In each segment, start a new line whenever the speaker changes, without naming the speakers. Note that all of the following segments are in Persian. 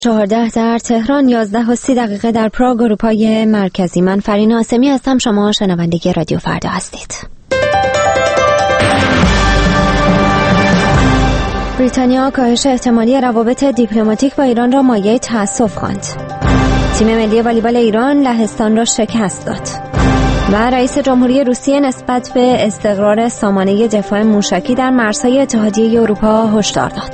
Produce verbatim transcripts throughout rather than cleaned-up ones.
چهارده در تهران، یازده و سی دقیقه در پراگ اروپای مرکزی. من فرین آسمی هستم، شما شنونده رادیو فردا هستید. بریتانیا کاهش احتمالی روابط دیپلماتیک با ایران را مایه تأسف خواند. تیم ملی والیبال ایران لهستان را شکست داد. و رئیس جمهوری روسیه نسبت به استقرار سامانه دفاع موشکی در مرزهای اتحادیه اروپا هشدار داد.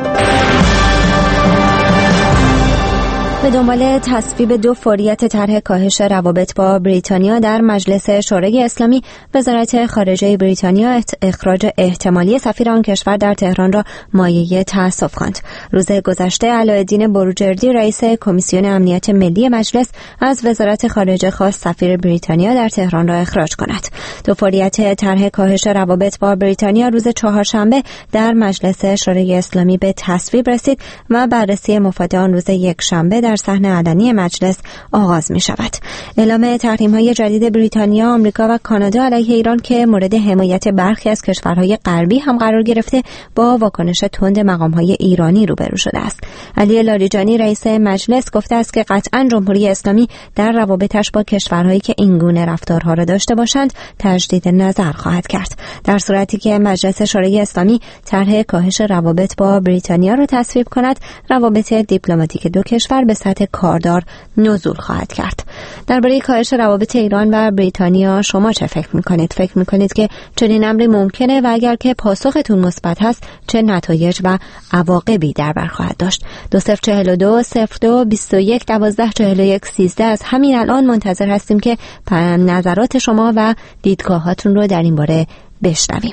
به دنبال تصویب دو فوریت طرح کاهش روابط با بریتانیا در مجلس شورای اسلامی، وزارت خارجه بریتانیا اخراج احتمالی سفیر آن کشور در تهران را مایه تأسف خواند. روز گذشته علاءالدین بروجردی، رئیس کمیسیون امنیت ملی مجلس، از وزارت خارجه خواست سفیر بریتانیا در تهران را اخراج کند. دو فوریت طرح کاهش روابط با بریتانیا روز چهارشنبه در مجلس شورای اسلامی به تصویب رسید و بررسی مفاد آن روز یکشنبه در صحن علنی مجلس آغاز می شود. اعلام تحریم‌های جدید بریتانیا، آمریکا و کانادا علیه ایران که مورد حمایت برخی از کشورهای غربی هم قرار گرفته، با واکنش تند مقام‌های ایرانی روبرو شده است. علی لاریجانی، رئیس مجلس، گفته است که قطعاً جمهوری اسلامی در روابطش با کشورهایی که این گونه رفتارها را داشته باشند تجدید نظر خواهد کرد. در صورتی که مجلس شورای اسلامی طرح کاهش روابط با بریتانیا را تصویب کند، روابط دیپلماتیک دو کشور به سطح کاردار نزول خواهد کرد. درباره کاهش روابط ایران و بریتانیا شما چه فکر می‌کنید؟ فکر می‌کنید که چنین امری ممکنه و اگر که پاسختون مثبت هست چه نتایج و عواقبی در بر خواهد داشت؟ دو صفر چهل و دو صفر دو بیست و یک دوازده چهل و یک سیزده. از همین الان منتظر هستیم که نظرات شما و دیدگاهاتون رو در این باره بشنویم.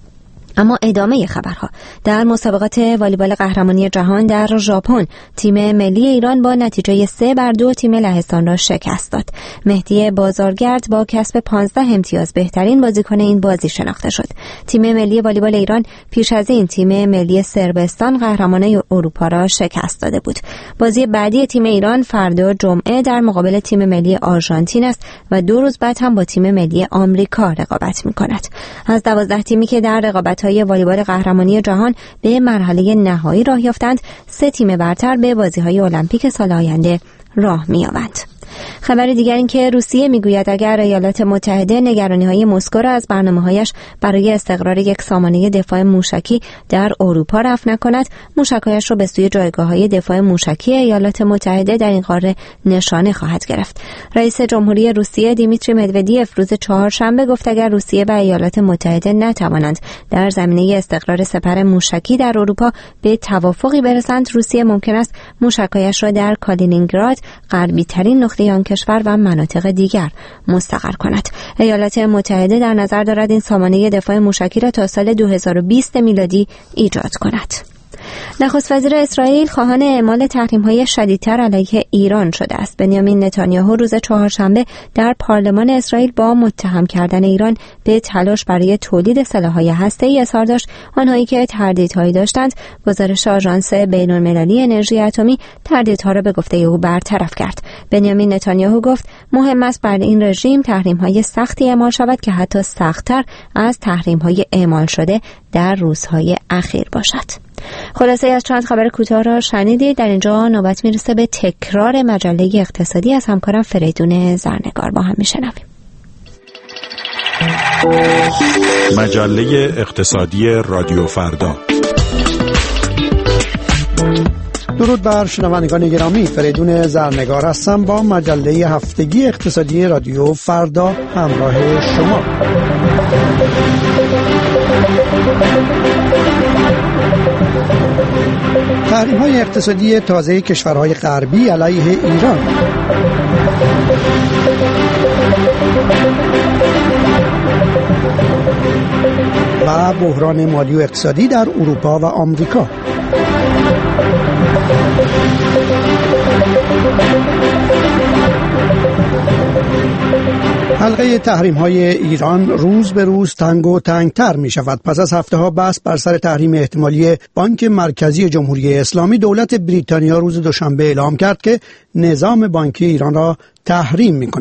اما ادامه خبرها. در مسابقات والیبال قهرمانی جهان در ژاپن، تیم ملی ایران با نتیجه سه بر دو تیم لهستان را شکست داد. مهدی بازارگرد با کسب پانزده امتیاز بهترین بازیکن این بازی شناخته شد. تیم ملی والیبال ایران پیش از این تیم ملی صربستان قهرمان اروپا را شکست داده بود. بازی بعدی تیم ایران فردا جمعه در مقابل تیم ملی آرژانتین است و دو روز بعد هم با تیم ملی آمریکا رقابت می‌کند. از دوازده تیمی که در رقابت های والیبال قهرمانی جهان به مرحله نهایی راه یافتند، سه تیم برتر به بازی‌های المپیک سال آینده راه می‌یابند. خبر دیگر این که روسیه میگوید اگر ایالات متحده نگرانی‌های مسکو را از برنامه‌هایش برای استقرار یک سامانه دفاع موشکی در اروپا رفع نکند، موشک‌هایش را به سوی جایگاه‌های دفاع موشکی ایالات متحده در این قاره نشانه خواهد گرفت. رئیس جمهوری روسیه دیمیتری مدودیف روز چهارشنبه گفت اگر روسیه و ایالات متحده نتوانند در زمینه استقرار سپر موشکی در اروپا به توافقی برسند، روسیه ممکن است موشک‌هایش را در کالینینگراد، غربی‌ترین نقطه آن کشور و مناطق دیگر مستقر کند. ایالات متحده در نظر دارد این سامانه دفاع موشکی را تا سال دو هزار و بیست میلادی ایجاد کند. نخست وزیر اسرائیل خواهان اعمال تحریم‌های شدیدتر علیه ایران شده است. بنیامین نتانیاهو روز چهارشنبه در پارلمان اسرائیل با متهم کردن ایران به تلاش برای تولید سلاح‌های هسته‌ای اظهار داشت. آنهایی که تردیدهایی داشتند، گزارش آژانس بین‌المللی انرژی اتمی تردیدها را به گفته او برطرف کرد. بنیامین نتانیاهو گفت مهم است بر این رژیم تحریم‌های سختی اعمال شود که حتی سخت‌تر از تحریم‌های اعمال شده در روزهای اخیر باشد. خلاصه از چند خبر کوتاه را شنیدید. در اینجا نوبت میرسه به تکرار مجله اقتصادی از همکارم فریدون زرنگار. با هم میشنویم.
مجله اقتصادی رادیو فردا.
درود بر شنوندگان گرامی، فریدون زرنگار هستم با مجله هفتگی اقتصادی رادیو فردا همراه شما. تحریم‌های اقتصادی تازه کشورهای غربی علیه ایران. و بحران مالی و اقتصادی در اروپا و آمریکا. حلقه تحریم‌های ایران روز به روز تنگ و تنگتر می شود. پس از هفته‌ها بحث بر سر تحریم احتمالی بانک مرکزی جمهوری اسلامی، دولت بریتانیا روز دوشنبه اعلام کرد که نظام بانکی ایران را تحریم می کند.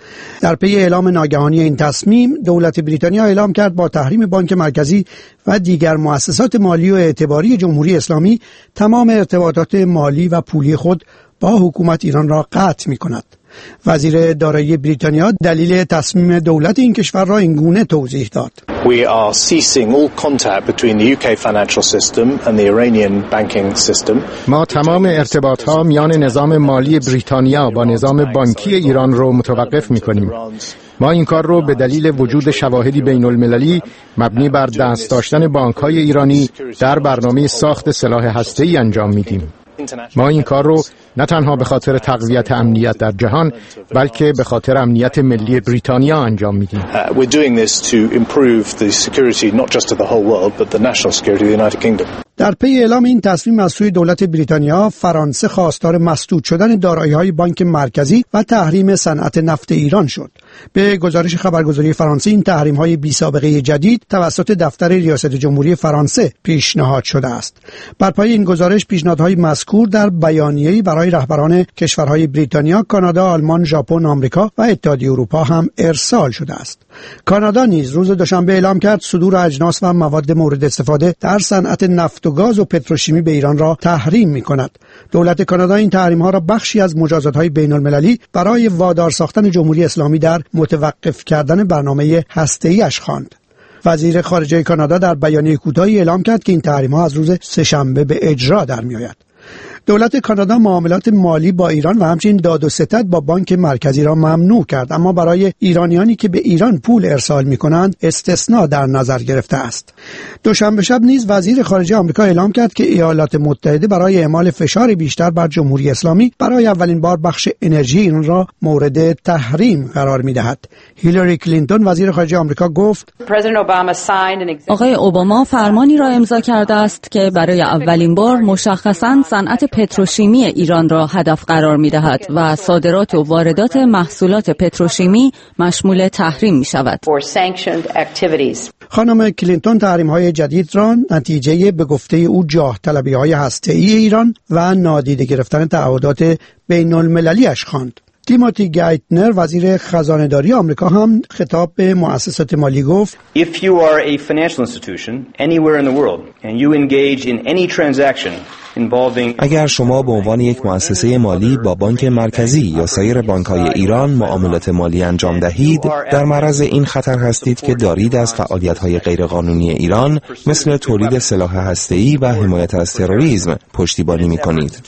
در پی اعلام ناگهانی این تصمیم، دولت بریتانیا اعلام کرد با تحریم بانک مرکزی و دیگر مؤسسات مالی و اعتباری جمهوری اسلامی تمام ارتباطات مالی و پولی خود با حکومت ایران را قطع می‌کند. وزیر دارایی بریتانیا دلیل تصمیم دولت این کشور را اینگونه توضیح داد:
We are ceasing all contact between the یو کی financial system and the Iranian banking system.
ما تمام ارتباط‌ها میان نظام مالی بریتانیا با نظام بانکی ایران رو متوقف می‌کنیم. ما این کار رو به دلیل وجود شواهدی بین المللی مبنی بر دست داشتن بانک‌های ایرانی در برنامه ساخت سلاح هسته‌ای انجام میدیم. ما این کار رو نه تنها به خاطر تقویت امنیت در جهان، بلکه به خاطر امنیت ملی بریتانیا انجام میدیم.
We're doing this to improve the security not just of the whole world but the national security of the United Kingdom.
در پی اعلام این تصمیم از سوی دولت بریتانیا، فرانسه خواستار مسدود شدن دارایی‌های بانک مرکزی و تحریم صنعت نفت ایران شد. به گزارش خبرگزاری فرانسه، این تحریم‌های بی‌سابقه جدید توسط دفتر ریاست جمهوری فرانسه پیشنهاد شده است. بر پایه این گزارش، پیشنهادهای مذکور در بیانیه‌ای برای رهبران کشورهای بریتانیا، کانادا، آلمان، ژاپن، آمریکا و اتحادیه اروپا هم ارسال شده است. کانادا نیز روز دوشنبه اعلام کرد صدور اجناس و مواد مورد استفاده در صنعت نفت و گاز و پتروشیمی به ایران را تحریم می‌کند. دولت کانادا این تحریم‌ها را بخشی از مجازات‌های بین‌المللی برای وادار ساختن جمهوری اسلامی در متوقف کردن برنامه هسته‌ای‌اش خواند. وزیر خارجه کانادا در بیانیه کوتاهی اعلام کرد که این تحریم‌ها از روز سه‌شنبه به اجرا در می‌آید. دولت کانادا معاملات مالی با ایران و همچنین داد و ستد با بانک مرکزی را ممنوع کرد، اما برای ایرانیانی که به ایران پول ارسال می‌کنند استثناء در نظر گرفته است. دوشنبه شب نیز وزیر خارجه آمریکا اعلام کرد که ایالات متحده برای اعمال فشار بیشتر بر جمهوری اسلامی برای اولین بار بخش انرژی ایران را مورد تحریم قرار می‌دهد. هیلاری کلینتون وزیر خارجه آمریکا گفت:
آقای اوباما فرمانی را امضا کرده است که برای اولین بار مشخصاً صنعت پتروشیمی ایران را هدف قرار می‌دهد و صادرات و واردات محصولات پتروشیمی مشمول تحریم می‌شود.
خانم کلینتون تحریم‌های جدید را نتیجه به گفته او جاه طلبی‌های هسته‌ای ایران و نادیده گرفتن تعهدات بین‌المللی‌اش خواند. تیموتی گایتنر وزیر خزانه‌داری آمریکا هم خطاب به مؤسسات مالی گفت:
If you are a financial institution anywhere in the world and you engage in any transaction
اگر شما به عنوان یک مؤسسه مالی با بانک مرکزی یا سایر بانک‌های ایران معاملات مالی انجام دهید، در معرض این خطر هستید که دارید از فعالیت‌های غیرقانونی ایران مثل تولید سلاح هسته‌ای و حمایت از تروریسم پشتیبانی می‌کنید.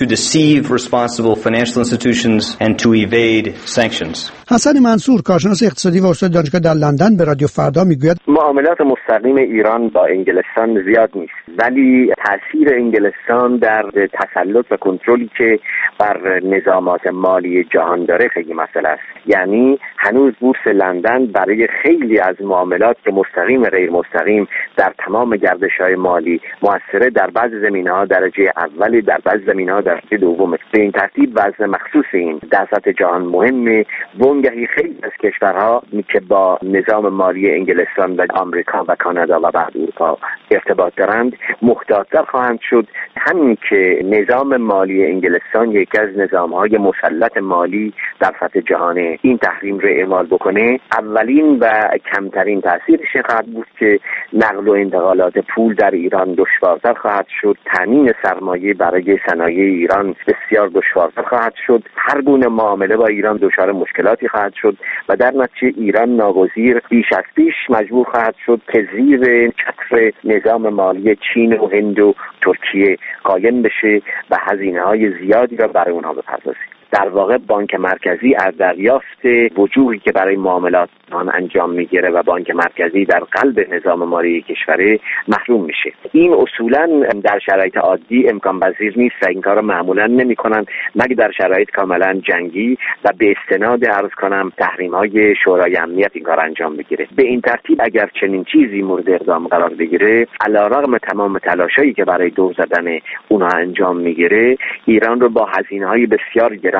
حسن منصور، کارشناس اقتصادی و استاد دانشگاه در لندن، به رادیو فردا میگوید:
معاملات مستقیم ایران با انگلستان زیاد نیست، ولی تاثیر انگلستان در تسلط و کنترلی که بر نظامات مالی جهان داره خیلی مسئله است. یعنی هنوز بورس لندن برای خیلی از معاملات که مستقیم و غیر مستقیم در تمام گردش‌های مالی موثره، در بعضی زمینه‌ها درجه اولی، در بعضی زمینه‌ها درجه دوم. به این ترتیب وزن مخصوص این در سطح جهان مهمه. وانگهی خیلی از کشورها که با نظام مالی انگلستان و آمریکا و کانادا و بعد اروپا ارتباط دارند محتاط‌تر خواهند شد. همین که نظام مالی انگلستان یکی از نظام‌های مسلط مالی در سطح جهانه، این تحریم رو اعمال بکنه، اولین و کمترین تاثیرش خواهد بود که نقل و انتقالات پول در ایران دشوارتر خواهد شد، تامین سرمایه برای صنایع ایران بسیار دشوارتر خواهد شد، هر گونه معامله با ایران دچار مشکلاتی خواهد شد و در نتیجه ایران ناگزیر بیش از پیش مجبور خواهد شد که زیر چتر نظام مالی چین و هند و ترکیه قایم بشه و هزینه‌های زیادی را برای اونها بپردازه. در واقع بانک مرکزی از دریافت وجوهی که برای معاملات آن انجام میگیره و بانک مرکزی در قلب نظام مالی کشوره محروم میشه. این اصولا در شرایط عادی امکان پذیر نیست و این کارو معمولا نمیکنن مگر در شرایط کاملا جنگی و به استناد عرض کنم تحریم های شورای امنیت این کار انجام بگیره. به این ترتیب اگر چنین چیزی مورد اقدام قرار بگیره، علیرغم تمام تلاشایی که برای دور زدن اونها انجام میگیره، ایران رو با هزینه‌های بسیار گران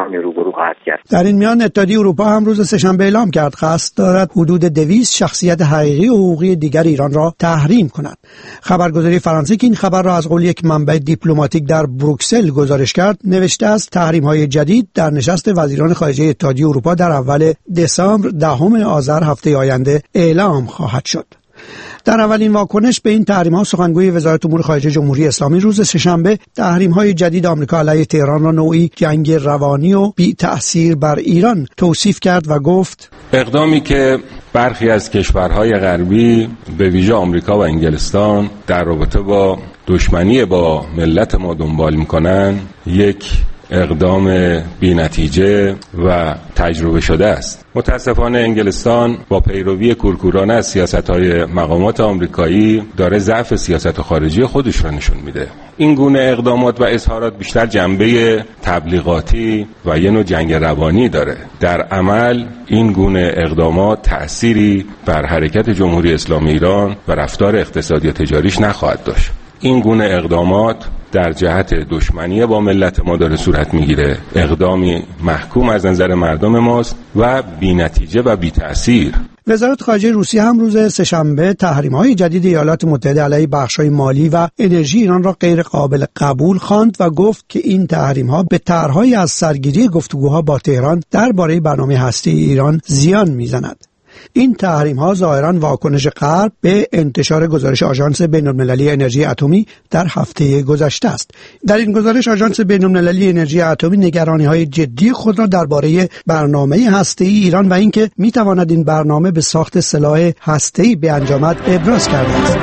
ایران روبرو خواهد کرد.
در این میان اتحادیه اروپا هم روز سه‌شنبه اعلام کرد قصد دارد حدود دویست شخصیت حقیقی و حقوقی دیگر ایران را تحریم کند. خبرگزاری فرانسه که این خبر را از قول یک منبع دیپلماتیک در بروکسل گزارش کرد نوشته است تحریم‌های جدید در نشست وزیران خارجه اتحادیه اروپا در اول دسامبر دهم آذر هفته آینده اعلام خواهد شد. در اولین واکنش به این تحریم‌ها سخنگوی وزارت امور خارجه جمهوری اسلامی روز سه‌شنبه تحریم‌های جدید آمریکا علیه تهران را نوعی جنگ روانی و بی تأثیر بر ایران توصیف کرد و گفت
اقدامی که برخی از کشورهای غربی به ویژه آمریکا و انگلستان در رابطه با دشمنی با ملت ما دنبال می‌کنند یک اقدام بی نتیجه و تجربه شده است. متاسفانه انگلستان با پیروی کورکورانه از سیاست‌های مقامات آمریکایی داره ضعف سیاست خارجی خودش را نشون میده. این گونه اقدامات و اظهارات بیشتر جنبه تبلیغاتی و یه نوع جنگ روانی داره. در عمل این گونه اقدامات تأثیری بر حرکت جمهوری اسلامی ایران و رفتار اقتصادی و تجاریش نخواهد داشت. این گونه اقدامات در جهت دشمنی با ملت ما داره صورت میگیره، اقدامی محکوم از نظر مردم ماست و بی نتیجه و بی تأثیر.
وزارت خارجه روسیه هم روز سه‌شنبه تحریم‌های جدید ایالات متحده علیه بخش‌های مالی و انرژی ایران را غیر قابل قبول خواند و گفت که این تحریم‌ها به طرح‌های از سرگیری گفتگوها با تهران درباره برنامه هسته ایران زیان می‌زند. این تحریم‌ها ظاهراً واکنش غرب به انتشار گزارش آژانس بین‌المللی انرژی اتمی در هفته گذشته است. در این گزارش آژانس بین‌المللی انرژی اتمی نگرانی‌های جدی خود را درباره برنامه هسته‌ای ایران و اینکه می‌تواند این برنامه به ساخت سلاح هسته‌ای بیانجامد ابراز کرده است.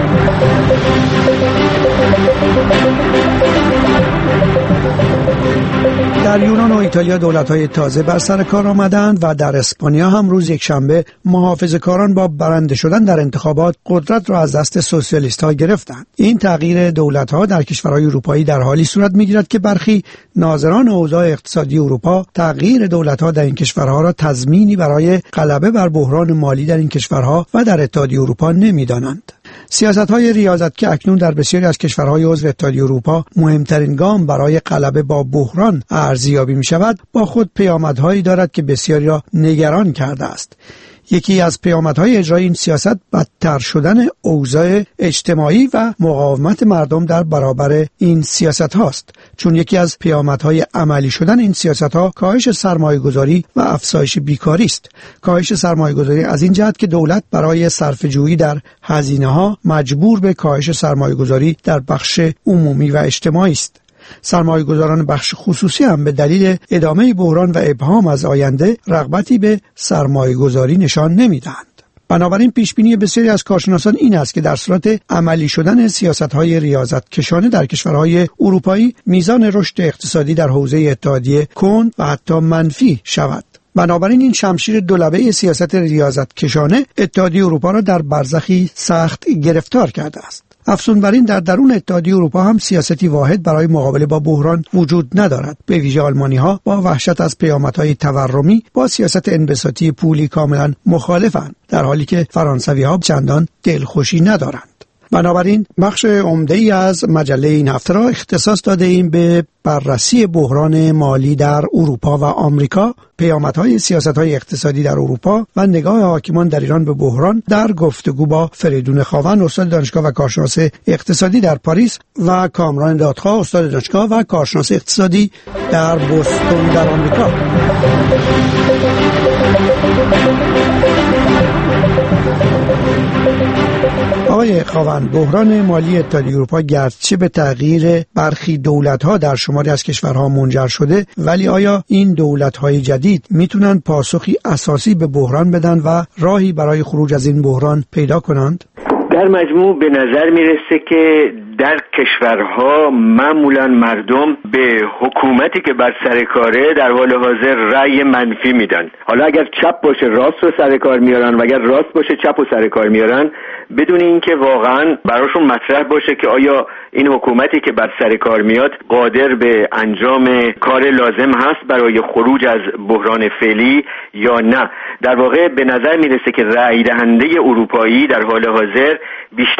در یونان و ایتالیا دولت‌های تازه بر سر کار آمدند و در اسپانیا هم روز یکشنبه محافظه‌کاران با برنده شدن در انتخابات قدرت را از دست سوسیالیست‌ها گرفتند. این تغییر دولت‌ها در کشورهای اروپایی در حالی صورت می‌گیرد که برخی ناظران اوضاع اقتصادی اروپا تغییر دولت‌ها در این کشورها را تضمینی برای غلبه بر بحران مالی در این کشورها و در اتحادیه اروپا نمی‌دانند. سیاست‌های ریاضت که اکنون در بسیاری از کشورهای عضو اتحادیه اروپا مهمترین گام برای غلبه با بحران ارزیابی می‌شود، با خود پیامدهایی دارد که بسیاری را نگران کرده است. یکی از پیامدهای اجرای این سیاست بدتر شدن اوضاع اجتماعی و مقاومت مردم در برابر این سیاست هاست، چون یکی از پیامدهای عملی شدن این سیاست ها کاهش سرمایه‌گذاری و افزایش بیکاری است. کاهش سرمایه‌گذاری از این جهت که دولت برای صرفه‌جویی در هزینه‌ها مجبور به کاهش سرمایه‌گذاری در بخش عمومی و اجتماعی است. سرمایه‌گذاران بخش خصوصی هم به دلیل ادامه بحران و ابهام از آینده رغبتی به سرمایه‌گذاری نشان نمی‌دهند. بنابراین پیشبینی بسیاری از کارشناسان این است که در صورت عملی شدن سیاست‌های ریاضت کشانه در کشورهای اروپایی میزان رشد اقتصادی در حوزه اتحادیه کند و حتی منفی شود. بنابراین این شمشیر دولبه سیاست ریاضت کشانه اتحادیه اروپا را در برزخی سخت گرفتار کرده است. افزون بر این در درون اتحادیه اروپا هم سیاستی واحد برای مقابله با بحران وجود ندارد. به ویژه آلمانی‌ها با وحشت از پیامدهای تورمی با سیاست انبساطی پولی کاملا مخالفند، در حالی که فرانسوی‌ها چندان دلخوشی ندارند. بنابراین بخش عمده‌ای از مجله این هفته را اختصاص داده ایم به بررسی بحران مالی در اروپا و آمریکا، پیامدهای سیاست‌های اقتصادی در اروپا و نگاه حاکمان در ایران به بحران، در گفتگو با فریدون خاوند استاد دانشگاه و کارشناس اقتصادی در پاریس و کامران دادخواه استاد دانشگاه و کارشناس اقتصادی در بوستون در آمریکا. آقای خاوند، بحران مالی اتحادیه اروپا گرچه به تغییر برخی دولت‌ها در شماری از کشورها منجر شده، ولی آیا این دولت‌های جدید میتونن پاسخی اساسی به بحران بدن و راهی برای خروج از این بحران پیدا کنند؟
در مجموع به نظر میرسه که در کشورها معمولا مردم به حکومتی که بر سر کاره در حال حاضر رأی منفی میدن. حالا اگر چپ باشه راست رو سر کار میارن و اگر راست باشه چپ رو سر کار میارن، بدون اینکه واقعا براشون مطرح باشه که آیا این حکومتی که بر سر کار میاد قادر به انجام کار لازم هست برای خروج از بحران فعلی یا نه. در واقع به نظر میرسه که رأی دهنده اروپایی در حال حاضر بیشتر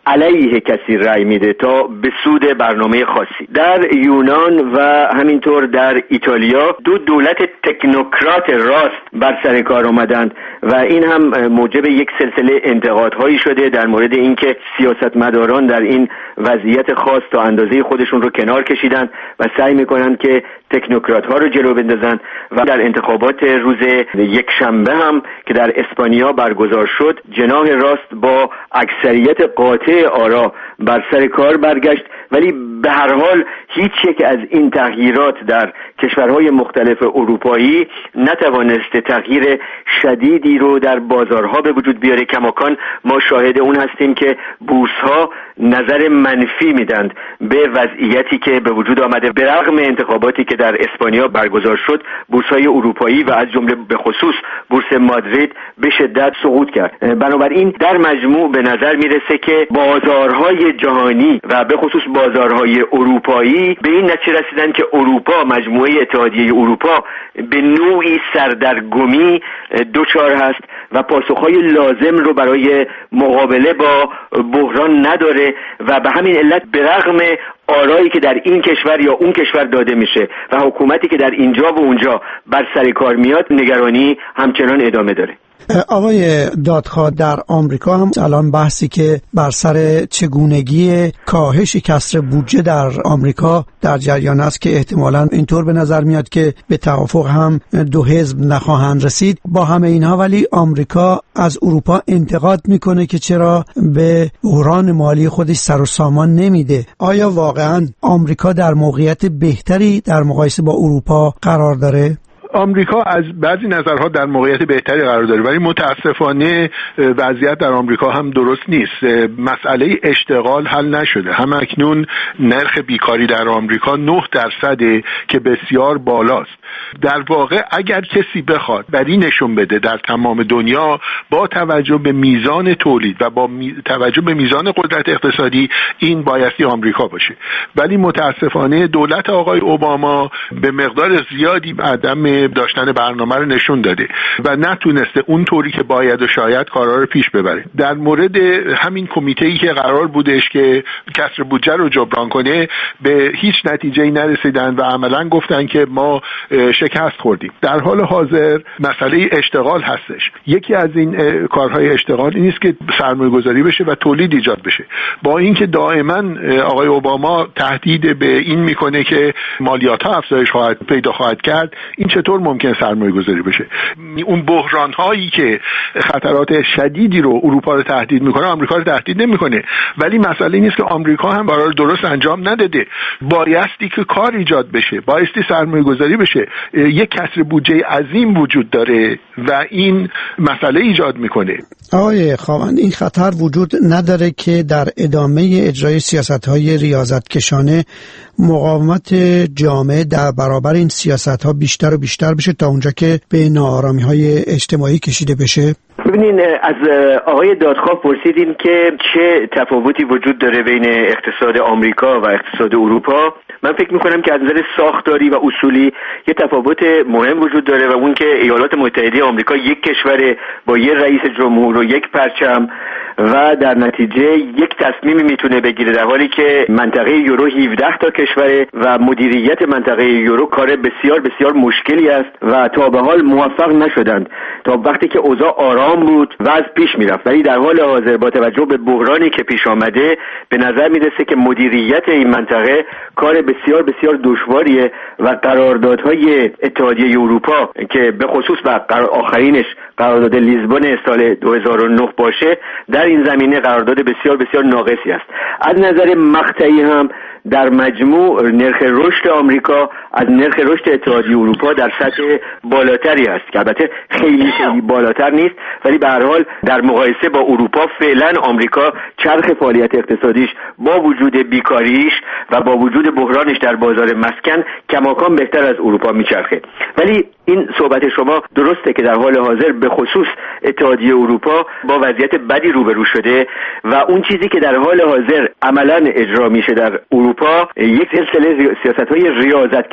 علیه کسی رأی میده تا به سود برنامه خاصی. در یونان و همینطور در ایتالیا دو دولت تکنوکرات راست بر سر کار آمدند و این هم موجب یک سلسله انتقادهایی شده در مورد اینکه سیاستمداران در این وضعیت خاص تا اندازه خودشون رو کنار کشیدن و سعی میکنند که تکنوکرات ها رو جلو بندازن و در انتخابات روز یک شنبه هم که در اسپانیا برگزار شد جناح راست با اکثریت قاطع آرا بر سر کار برگشت، ولی به هر حال هیچ یک از این تغییرات در کشورهای مختلف اروپایی نتوانسته تغییر شدیدی رو در بازارها به وجود بیاره. کماکان ما شاهد اون هستیم که بورس‌ها نظر منفی میدند به وضعیتی که به وجود آمده. به رغم انتخاباتی که در اسپانیا برگزار شد، بورس‌های اروپایی و از جمله به خصوص بورس مادرید به شدت سقوط کرد. بنابراین در مجموع به نظر میرسه که بازارهای جهانی و به خصوص بازارهای اروپایی به این نتیجه رسیدن که اروپا، مجموعه اتحادیه اروپا، به نوعی سردرگمی دوچار هست و پاسخهای لازم رو برای مقابله با بحران نداره و به همین علت به رغم آرایی که در این کشور یا اون کشور داده میشه و حکومتی که در اینجا و اونجا بر سر کار میاد، نگرانی همچنان ادامه داره.
آقای دادخواه، در آمریکا هم الان بحثی که بر سر چگونگی کاهش کسر بودجه در آمریکا در جریان است که احتمالاً اینطور به نظر میاد که به توافق هم دو حزب نخواهند رسید. با همه اینها ولی آمریکا از اروپا انتقاد میکنه که چرا به بحران مالی خودش سر و سامان نمیده. آیا واقعاً آمریکا در موقعیت بهتری در مقایسه با اروپا قرار داره؟
آمریکا از بعضی نظرها در موقعیت بهتری قرار داره، ولی متاسفانه وضعیت در آمریکا هم درست نیست. مسئله اشتغال حل نشده. هم اکنون نرخ بیکاری در آمریکا نه درصده که بسیار بالاست. در واقع اگر کسی بخواد بری نشون بده در تمام دنیا با توجه به میزان تولید و با می... توجه به میزان قدرت اقتصادی، این بایستی آمریکا باشه. ولی متاسفانه دولت آقای اوباما به مقدار زیادی عدم داشتن برنامه رو نشون داده و نتونسته اونطوری که باید و شاید کارا رو پیش ببره. در مورد همین کمیته‌ای که قرار بودش که کسر بودجه رو جبران کنه به هیچ نتیجه‌ای نرسیدن و عملاً گفتن که ما شکست خوردیم. در حال حاضر مسئله اشتغال هستش. یکی از این کارهای اشتغال این است که سرمایه گذاری بشه و تولید ایجاد بشه. با اینکه دائما آقای اوباما تهدید به این میکنه که مالیات‌ها افزایش خواهد پیدا خواهد کرد، این چطور ممکن سرمایه گذاری بشه؟ اون بحران هایی که خطرات شدیدی رو اروپا رو تهدید میکنه آمریکا رو تهدید نمیکنه. ولی مسئله نیست که آمریکا هم کارا رو درست انجام نداده. بایستی که کار ایجاد بشه، بایستی سرمایه گذاری بشه. یک کسر بودجه عظیم وجود داره و این مسئله ایجاد میکنه.
آقای خواهند، این خطر وجود نداره که در ادامه اجرای سیاست‌های ریاضتکشانه مقاومت جامعه در برابر این سیاست‌ها بیشتر و بیشتر بشه تا اونجا که به ناآرامی‌های اجتماعی کشیده بشه؟
ببینین، از آقای دادخواه پرسیدین که چه تفاوتی وجود داره بین اقتصاد آمریکا و اقتصاد اروپا. من فکر میکنم که از نظر ساختاری و اصولی یه تفاوت مهم وجود داره و اون که ایالات متحده آمریکا یک کشور با یه رئیس جمهور و یک پرچم و در نتیجه یک تصمیمی میتونه بگیره، در حالی که منطقه یورو هفده تا کشوره و مدیریت منطقه یورو کار بسیار بسیار مشکلی است و تا به حال موفق نشدند تا وقتی که اوضاع آرام بود و از پیش میرفت. ولی در حال حاضر با توجه به بحرانی که پیش آمده به نظر میرسه که مدیریت این منطقه کار بسیار بسیار دشواریه و قراردادهای اتحادیه اروپا که به خصوص و آخرینش قرارداد لیزبون سال دو هزار و نه باشه، در این زمینه قرارداد بسیار بسیار ناقصی است. از نظر مقطعی هم در مجموع نرخ رشد آمریکا از نرخ رشد اتحادیه اروپا در سطح بالاتری است که البته خیلی خیلی بالاتر نیست، ولی به هر حال در مقایسه با اروپا فعلا آمریکا چرخ فعالیت اقتصادیش با وجود بیکاریش و با وجود بحرانش در بازار مسکن کماکان بهتر از اروپا میچرخه. ولی این صحبت شما درسته که در حال حاضر به خصوص اتحادیه اروپا با وضعیت بدی روبرو شده و اون چیزی که در حال حاضر عملاً اجرا میشه در اروپا یک سلسله سیاست‌های ریاضت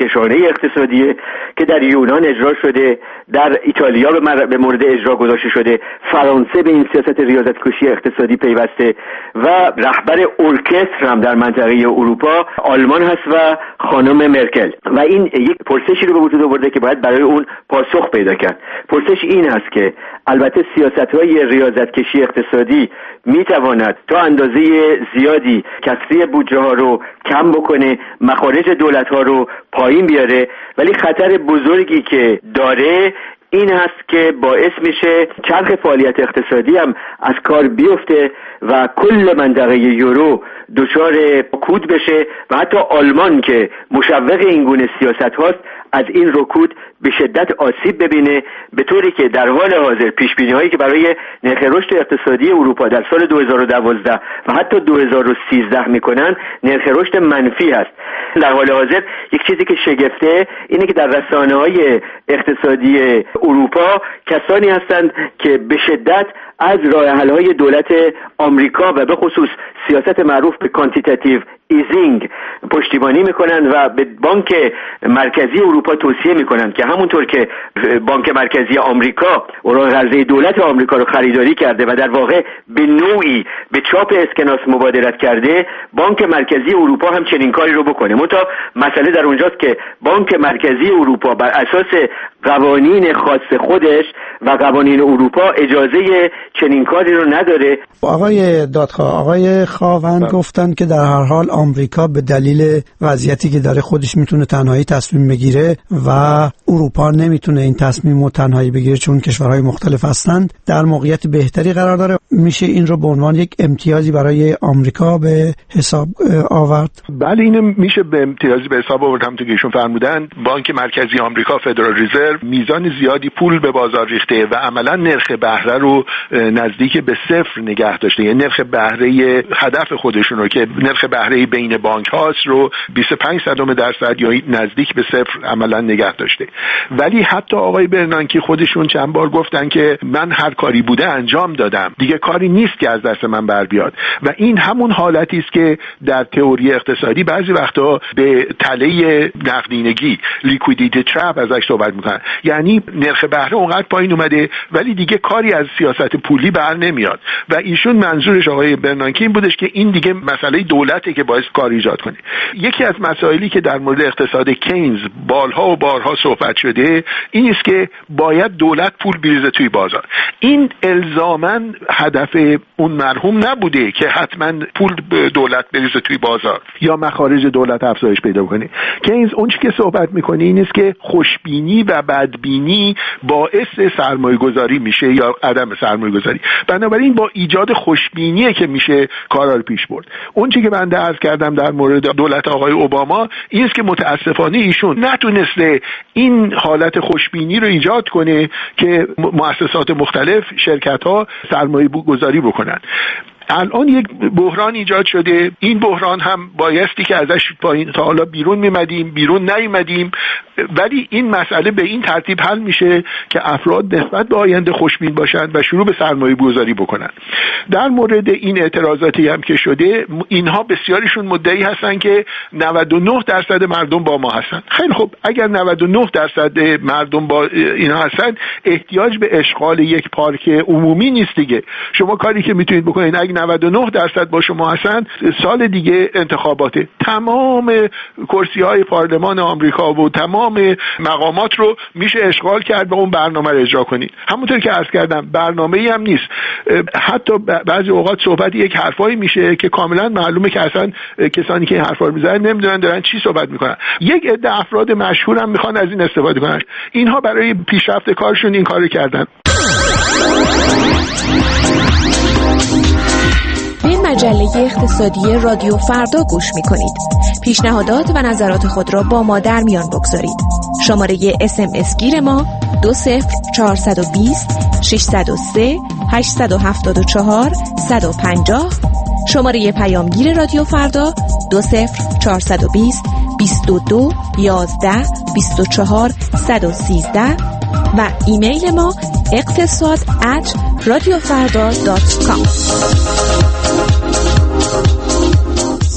کشکشانه اقتصادیه که در یونان اجرا شده، در ایتالیا به مورد اجرا گذاشته شده، فرانسه به این سیاست ریاضت‌کشی اقتصادی پیوسته و رهبر ارکستر هم در منطقه اروپا آلمان هست و خانم مرکل. و این یک پرسشی رو به وجود آورده که باید برای اون پاسخ پیدا کرد. پرسش این هست که البته سیاست‌های ریاضت‌کشی اقتصادی میتواند تا اندازه زیادی کسری بودجه ها رو کم بکنه، مخارج دولت ها رو پایین بیاره، ولی خطر بزرگی که داره این هست که باعث میشه چرخ فعالیت اقتصادی هم از کار بیفته و کل منطقه یورو دچار رکود بشه و حتی آلمان که مشوق این گونه سیاست هاست از این رکود به شدت آسیب ببینه، به طوری که در حال حاضر پیش بینی هایی که برای نرخ رشد اقتصادی اروپا در سال دو هزار و دوازده و حتی دو هزار و سیزده میکنن نرخ رشد منفی هست. در حال حاضر یک چیزی که شگفته اینه که در رسانه‌های اقتصادی اروپا کسانی هستند که به شدت از راه حل‌های دولت آمریکا و به خصوص سیاست معروف به کوانتیتیتیو ایزینگ پشتیبانی میکنن و به بانک مرکزی اروپا توصیه میکنن که همونطور که بانک مرکزی آمریکا اوراق قرضه دولت آمریکا رو خریداری کرده و در واقع به نوعی به چاپ اسکناس مبادرت کرده، بانک مرکزی اروپا هم چنین کاری رو بکنه. منتها مسئله در اونجاست که بانک مرکزی اروپا بر اساس قوانین خاص خودش و قوانین اروپا اجازه چنین کاری رو نداره.
آقای دادخواه، آقای خاوند گفتن که در هر حال آمریکا به دلیل وضعیتی که داره خودش میتونه تنهایی تصمیم بگیره و اروپا نمیتونه این تصمیم رو تنهایی بگیره چون کشورهای مختلف هستند، در موقعیت بهتری قرار داره. میشه این رو به عنوان یک امتیازی برای آمریکا به حساب آورد؟
بله، این میشه به امتیازی به حساب آورد. همونطور که ایشون فرمودن، بانک مرکزی آمریکا فدرال رزرو میزان زیادی پول به بازار ریخته و عملا نرخ بهره رو نزدیک به صفر نگه داشته. یعنی نرخ بهره هدف خودشون رو که نرخ بهره بین بانک هاست رو بیست و پنج صدم درصد یا نزدیک به صفر عملا نگه داشته. ولی حتی آقای برنانکی خودشون چند بار گفتن که من هر کاری بوده انجام دادم، دیگه کاری نیست که از دست من بر بیاد. و این همون حالتی است که در تئوری اقتصادی بعضی وقتا به تله نقدینگی لیکویدیتی ترپ ازش صحبت میکنن. یعنی نرخ بهره اونقدر پایین اومده ولی دیگه کاری از سیاست پولی بر نمیاد. و ایشون منظورش آقای برنانکی این بودش که این دیگه مسئله دولته که باعث کار ایجاد کنه. یکی از مسائلی که در مورد اقتصاد کینز بالها و بارها صحبت شده این است که باید دولت پول بریزه توی بازار. این الزاماً هدف اون مرحوم نبوده که حتما پول دولت بریزه توی بازار یا مخارج دولت افزایش پیدا کنه. کینز اون چیزی که صحبت میکنه این است که خوشبینی و بدبینی باعث سرمایه گذاری میشه یا عدم سرمایه گذاری. بنابراین با ایجاد خوشبینیه که میشه کارا رو پیش برد. اون چیزی که بنده عرض کردم در مورد دولت آقای اوباما این است که متاسفانه ایشون نتونسته این حالت خوشبینی رو ایجاد کنه که مؤسسات مختلف، شرکت‌ها سرمایه گذاری بکنن. الان یک بحران ایجاد شده. این بحران هم بایستی که ازش پایین تا حالا بیرون میمدیم، بیرون نیومدیم، ولی این مسئله به این ترتیب حل میشه که افراد نسبت به آینده خوشبین باشند و شروع به سرمایه گذاری بکنن. در مورد این اعتراضاتی هم که شده، اینها بسیاریشون مدعی هستن که نود و نه درصد مردم با ما هستن. خیلی خوب، اگر نود و نه درصد مردم با اینها هستن، احتیاج به اشغال یک پارک عمومی نیست دیگه. شما کاری که میتونید بکنید، اگه نود و نه درصد با شما هستن، سال دیگه انتخاباته، تمام کرسی‌های پارلمان آمریکا و تمام مقامات رو میشه اشغال کرد و اون برنامه رو اجرا کنید. همونطور که عرض کردم برنامه‌ای هم نیست. حتی بعضی اوقات صحبت یک حرفایی میشه که کاملا معلومه که اصلا کسانی که این حرفا رو میزنن نمیدونن دارن چی صحبت میکنن. یک عده افراد مشهور هم میخوان از این استفاده کنن. اینها برای پیشرفت کارشون این کارو کردن.
به مجله اقتصادی رادیو فردا گوش میکنید. پیشنهادات و نظرات خود را با ما در میان بگذارید. شماره اس ام اس گیر ما دو صفر چهارصد و بیست ششصد و سه هشتصد و هفتاد و چهار صد و پنجاه. شماره پیامگیر رادیو فردا دو صفر چهارصد و بیست بیست و دو یازده بیست و چهار صد و سیزده و ایمیل ما اقتصاد ات رادیو فردا دات کام.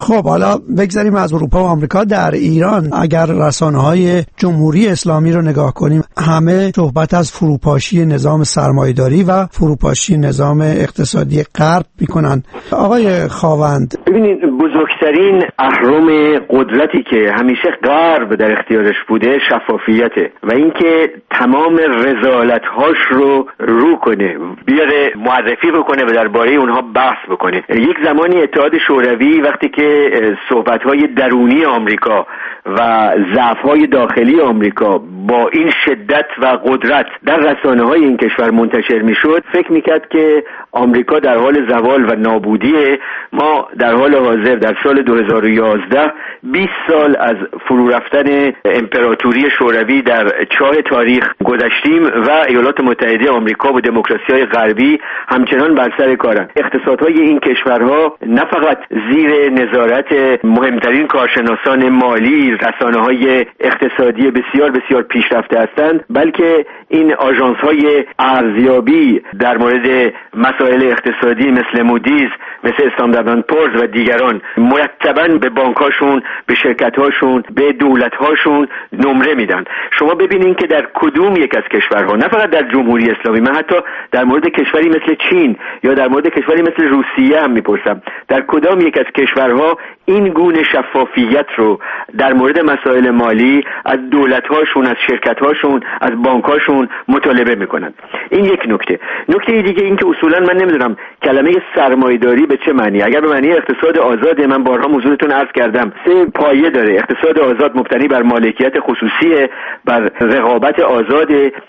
خب حالا بگذاریم از اروپا و آمریکا. در ایران اگر رسانه‌های جمهوری اسلامی رو نگاه کنیم، همه صحبت از فروپاشی نظام سرمایه‌داری و فروپاشی نظام اقتصادی غرب میکنن. آقای خاوند،
ببینید بزرگترین اهرم قدرتی که همیشه غرب در اختیارش بوده شفافیته و اینکه تمام رذالت‌هاش رو رو کنه، بیاره معرفی بکنه و درباره اونها بحث بکنه. یک زمانی اتحاد شوروی وقتی که صحبت‌های درونی آمریکا و ضعف‌های داخلی آمریکا با این شدت و قدرت در رسانه‌های این کشور منتشر می‌شد، فکر می‌کرد که آمریکا در حال زوال و نابودیه. ما در حال حاضر در سال دو هزار و یازده بیست سال از فرو رفتن امپراتوری شوروی در چاه تاریخ گذشتیم و ایالات متحده آمریکا و دموکراسی‌های غربی همچنان بر سر کارند. اقتصادهای این کشورها نه فقط زیر نظارت مهمترین کارشناسان مالی، رسانه‌های اقتصادی بسیار بسیار پیشرفته هستند، بلکه این آژانس‌های ارزیابی در مورد مسائل اقتصادی مثل مودیز، مثل استاندارد اند پورز و دیگران مرتباً به بانک‌هاشون، به شرکت‌هاشون، به دولت‌هاشون نمره میدن. شما ببینید که در کدوم یک از کشورها، نه فقط در جمهوری اسلامی، من حتی در مورد کشوری مثل چین یا در مورد کشوری مثل روسیه هم میپرسم، در کدام یک از کشورها این گونه شفافیت رو در مورد مسائل مالی از دولت‌هاشون، از شرکت‌هاشون، از بانک‌هاشون مطالبه میکنن. این یک نکته. نکته دیگه این که اصولاً من نمیدونم کلمه سرمایه‌داری به چه معنی. اگر به معنی اقتصاد آزاد، من بارها موضوعتون عرض کردم، سه پایه داره. اقتصاد آزاد مبتنی بر مالکیت خصوصی، بر رقابت آزاد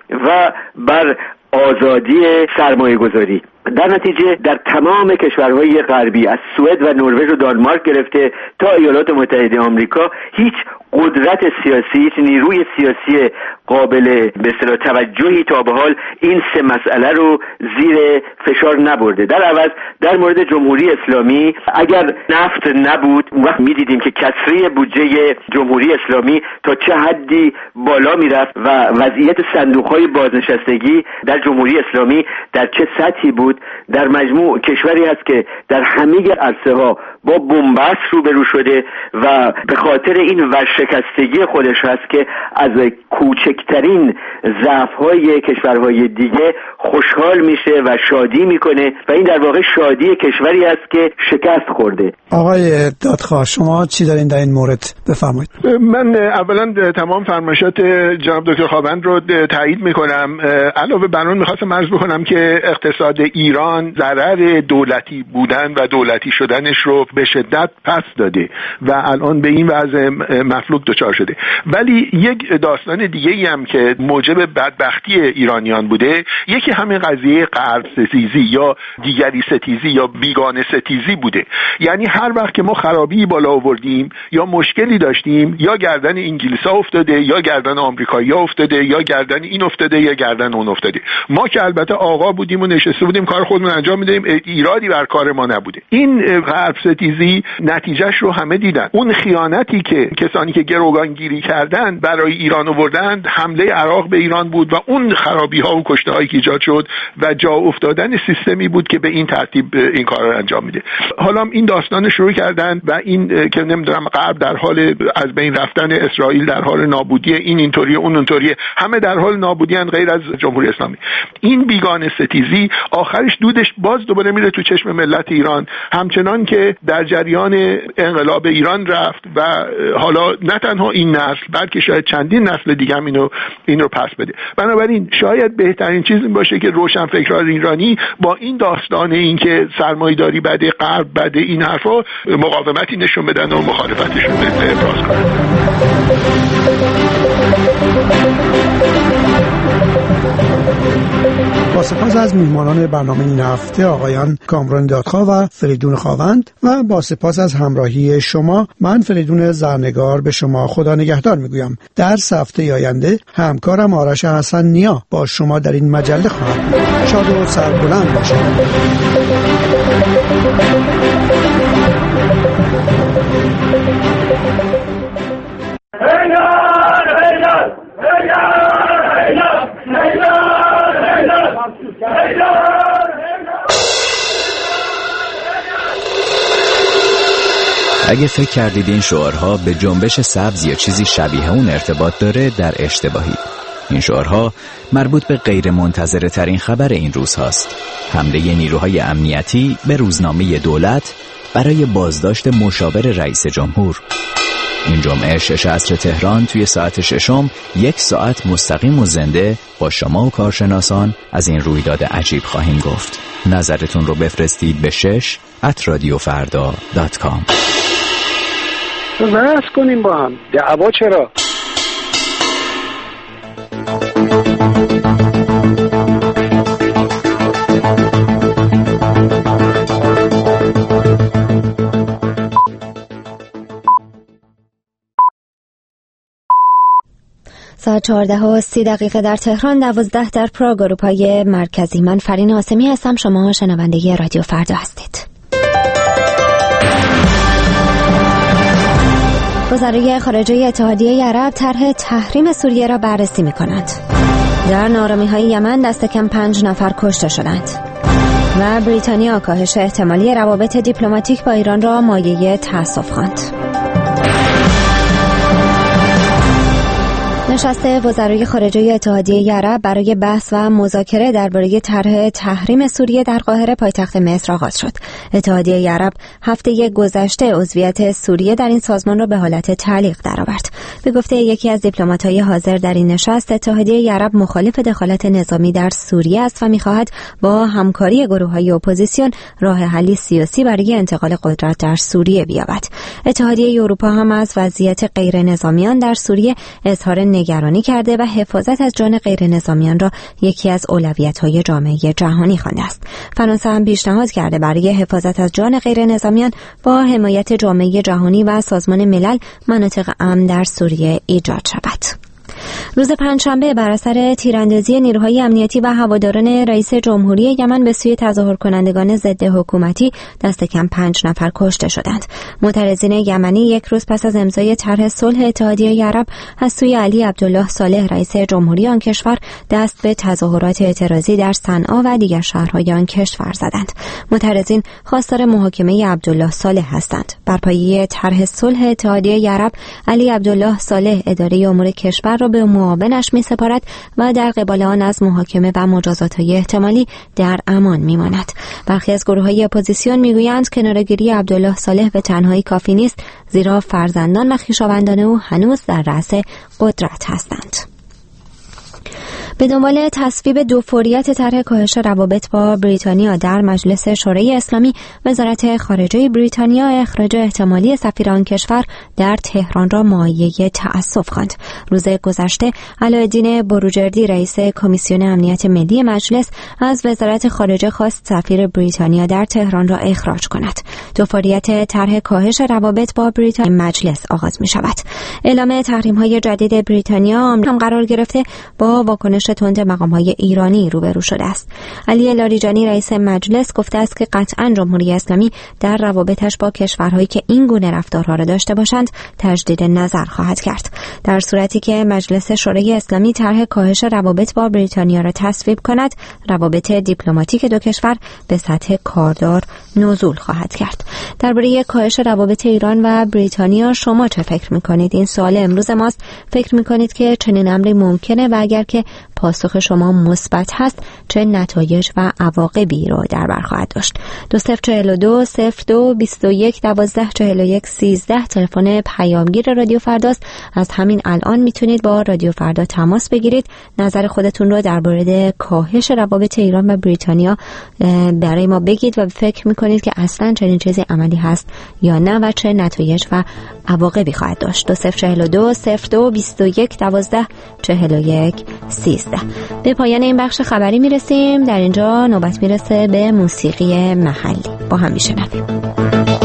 و بر آزادی سرمایه گذاری. در نتیجه در تمام کشورهای غربی از سوئد و نروژ و دانمارک گرفته تا ایالات متحده آمریکا هیچ قدرت سیاسی، هیچ نیروی سیاسی قابل به اصطلاح توجهی تا به حال این سه مسئله رو زیر فشار نبرده. در عوض در مورد جمهوری اسلامی اگر نفت نبود، اون وقت می‌دیدیم که کسری بودجه جمهوری اسلامی تا چه حدی بالا میرفت و وضعیت صندوق‌های بازنشستگی در جمهوری اسلامی در چه سطحی بود. در مجموع کشوری هست که در همه عرصه‌ها با بنبست روبرو شده و به خاطر این ورشکستگی خودش هست که از کوچکترین ضعف‌های کشورهای دیگه خوشحال میشه و شادی میکنه و این در واقع شادی کشوری است که شکست خورده.
آقای دادخواه، شما چی دارین در این مورد؟ بفرمایید.
من اولا تمام فرمایشات جناب دکتر خاوند رو تایید میکنم. علاوه بر اون میخواستم عرض بکنم که اقتصاد ایران ضرر دولتی بودن و دولتی شدنش رو به شدت پس داده و الان به این وضع مفلوک دچار شده. ولی یک داستان دیگه ای هم که موجب بدبختی ایرانیان بوده، یکی همین قضیه غرب ستیزی یا دیگری ستیزی یا بیگانه ستیزی بوده. یعنی هر وقت که ما خرابی بالا آوردیم یا مشکلی داشتیم، یا گردن انگلیس‌ها افتاده، یا گردن آمریکایی‌ها افتاده، یا گردن این افتاده، یا گردن اون افتاده. ما که البته آقا بودیم و نشسته بودیم کار خودمون انجام میدیم، ایرادی بر کار ما نبوده. این غرب ستیزی نتیجهش رو همه دیدن. اون خیانتی که کسانی که گروگانگیری کردن برای ایران آوردند، حمله عراق به ایران بود و اون خرابی‌ها و کشته‌هایی که ایجاد شد و جا افتادن سیستمی بود که به این ترتیب این کار رو انجام میده. حالا این داستان شروع کردن و این که نمیدونم غرب در حال از بین رفتن، اسرائیل در حال نابودی، این اینطوریه اون اونطوریه، همه در حال نابودی ان غیر از جمهوری اسلامی. این بیگانه ستیزی آخرش دودش باز دوباره میره تو چشم ملت ایران، همچنان که در جریان انقلاب ایران رفت و حالا نه تنها این نسل بلکه شاید چندین نسل دیگه هم اینو این رو پس بده. بنابراین شاید بهترین چیز این باشه که روشنفکران ایرانی با این داستان این که سرمایه‌داری بده، غرب بده، این حرفا مقاومتی نشون بدن و مخالفتشون رو ابراز کنن.
با سپاس از میهمانان برنامه این هفته آقایان کامران دادخواه و فریدون خاوند و با سپاس از همراهی شما، من فریدون زرنگار به شما خدا نگهدار میگویم. در هفته آینده همکارم آرش حسن نیا با شما در این مجله خواهد بود. شاد و سربلند باشید.
اگه فکر کردید این شعارها به جنبش سبز یا چیزی شبیه اون ارتباط داره، در اشتباهی. این شعارها مربوط به غیر منتظره ترین خبر این روز هاست. حمله نیروهای امنیتی به روزنامه دولت برای بازداشت مشاور رئیس جمهور. این جمعه شش عصر تهران توی ساعت ششم یک ساعت مستقیم و زنده با شما و کارشناسان از این رویداد عجیب خواهیم گفت. نظرتون رو بفرستید به شش ات رادیو فردا دات کام.
بحث کنیم با هم. دعوا چرا؟
ساعت چهارده و سی دقیقه در تهران، دوازده در پراگ اروپای مرکزی. من فرین آسمی هستم، شما شنونده رادیو فردا هستید. وزرای خارجه اتحادیه عرب طرح تحریم سوریه را بررسی می‌کنند. در نارامی‌های یمن دست کم پنج نفر کشته شدند. و بریتانیا کاهش احتمالی روابط دیپلماتیک با ایران را مایه تأسف خواند. نشست وزرای خارجه اتحادیه عرب برای بحث و مذاکره درباره طرح تحریم سوریه در قاهره پایتخت مصر آغاز شد. اتحادیه عرب هفته گذشته عضویت سوریه در این سازمان را به حالت تعلیق درآورد. به گفته یکی از دیپلمات‌های حاضر در این نشست، اتحادیه عرب مخالف دخالت نظامی در سوریه است و می‌خواهد با همکاری گروه‌های اپوزیسیون راه حلی سیاسی برای انتقال قدرت در سوریه بیابد. اتحادیه اروپا هم از وضعیت غیر نظامیان در سوریه اظهار نگرانی کرده و حفاظت از جان غیر نظامیان را یکی از اولویت‌های جامعه جهانی خوانده است. فرانسه هم پیشنهاد کرده برای حفاظت از جان غیر نظامیان با حمایت جامعه جهانی و سازمان ملل مناطق امن در سوریه ایجاد شود. روز پنجشنبه بر اثر تیراندازی نیروهای امنیتی و هواداران رئیس جمهوری یمن به سوی تظاهر کنندگان ضد حکومتی دست کم پنج نفر کشته شدند. معترضین یمنی یک روز پس از امضای طرح صلح اتحادیه عرب از سوی علی عبدالله صالح رئیس جمهوری آن کشور دست به تظاهرات اعتراضی در صنعا و دیگر شهرهای آن کشور زدند. معترضین خواستار محاکمه عبدالله صالح هستند. بر پایه طرح صلح اتحادیه عرب، علی عبدالله صالح اداره امور کشور را به معاونش می سپارد و در قبال آن از محاکمه و مجازات‌های احتمالی در امان می ماند. برخی از گروه‌های اپوزیسیون می گویند کناره‌گیری عبدالله صالح به تنهایی کافی نیست، زیرا فرزندان و خویشاوندان او هنوز در رأس قدرت هستند. به دنبال تصویب دو فوریت طرح کاهش روابط با بریتانیا در مجلس شورای اسلامی، وزارت خارجه بریتانیا اخراج احتمالی سفیر آن کشور در تهران را مایه تأسف خواند. روز گذشته علاءالدین بروجردی رئیس کمیسیون امنیت ملی مجلس از وزارت خارجه خواست سفیر بریتانیا در تهران را اخراج کند. دو فوریت طرح کاهش روابط با بریتانیا مجلس آغاز می شود. اعلام تحریم‌های جدید بریتانیا هم قرار گرفته با واکنش تند مقام‌های ایرانی روبرو شده است. علی لاریجانی رئیس مجلس گفته است که قطعاً جمهوری اسلامی در روابطش با کشورهایی که این گونه رفتارها را داشته باشند تجدید نظر خواهد کرد. در صورتی که مجلس شورای اسلامی طرح کاهش روابط با بریتانیا را تصویب کند، روابط دیپلماتیک دو کشور به سطح کاردار نزول خواهد کرد. درباره کاهش روابط ایران و بریتانیا شما چه فکر می‌کنید؟ این سوال امروز ماست. فکر می‌کنید که چنین امری ممکنه و اگر که پاسخ شما مثبت هست چه نتایج و عواقبی رو در بر خواهد داشت؟ دو صفر چهل و دو صفر دو بیست و یک دوازده چهل و یک سیزده تلفن پیامگیر رادیو فرداست. از همین الان میتونید با رادیو فردا تماس بگیرید، نظر خودتون رو در مورد کاهش روابط ایران و بریتانیا برای ما بگید و فکر میکنید که اصلا چنین چیزی عملی هست یا نه و چه نتایج و عواقبی خواهد داشت. دو صفر چهل و دو صفر دو بیست و یک دوازده چهل و یک سیزده. به پایان این بخش خبری میرسیم. در اینجا نوبت میرسه به موسیقی محلی. با هم میشنویم.